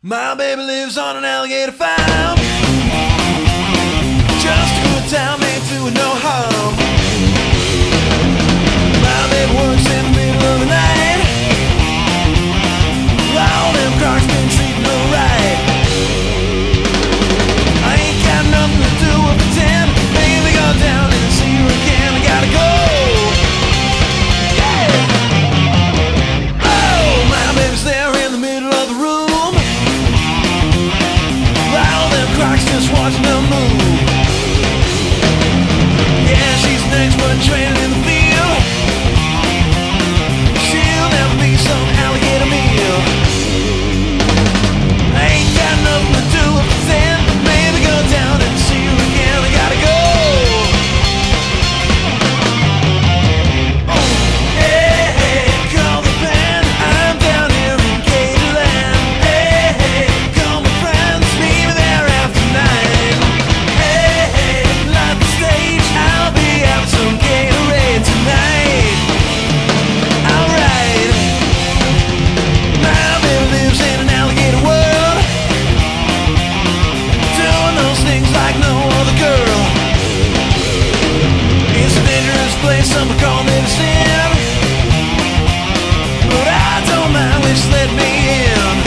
My baby lives on an alligator farm. Just a good time, ain't doing no harm. My baby works in the middle of the night. All them crocs been treating her right. I ain't got nothing to do but pretend. Baby, go down and see her again. I gotta go. Yeah. Oh, my baby's there in the middle of the room. All them crocs just watching them move. Yeah, she's an expert training in the field. She'll never be some alligator meal. I ain't got nothing to do but pretend. Maybe go down and see her again. I gotta go. Oh, hey, hey, call the band. I'm down here in Cadeland. Hey, hey, call my friends. Meet me there after 9. Hey, hey, light the stage. I'll be having some Gatorade tonight. Alright. My baby lives in an alligator world, doing those things like no other girl. It's a dangerous place, some call medicine, but I don't mind, just let me in.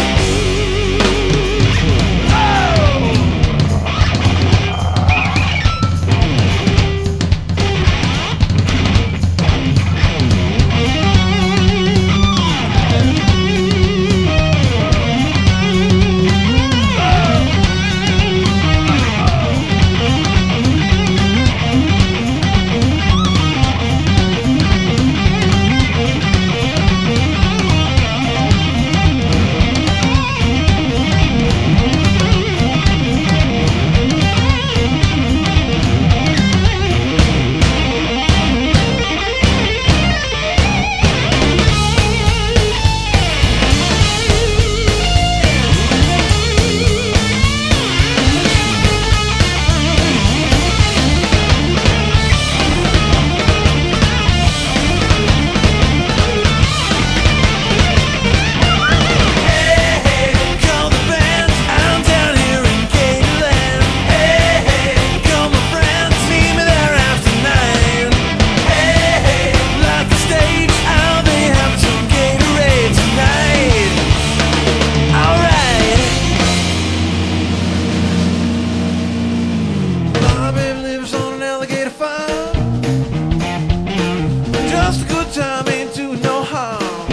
Just a good time, ain't doing no harm.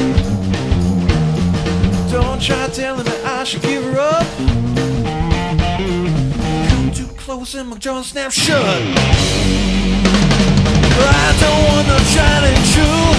Don't try telling me I should give her up. Come too close and my jaw snaps shut. I don't want no trying to intrude.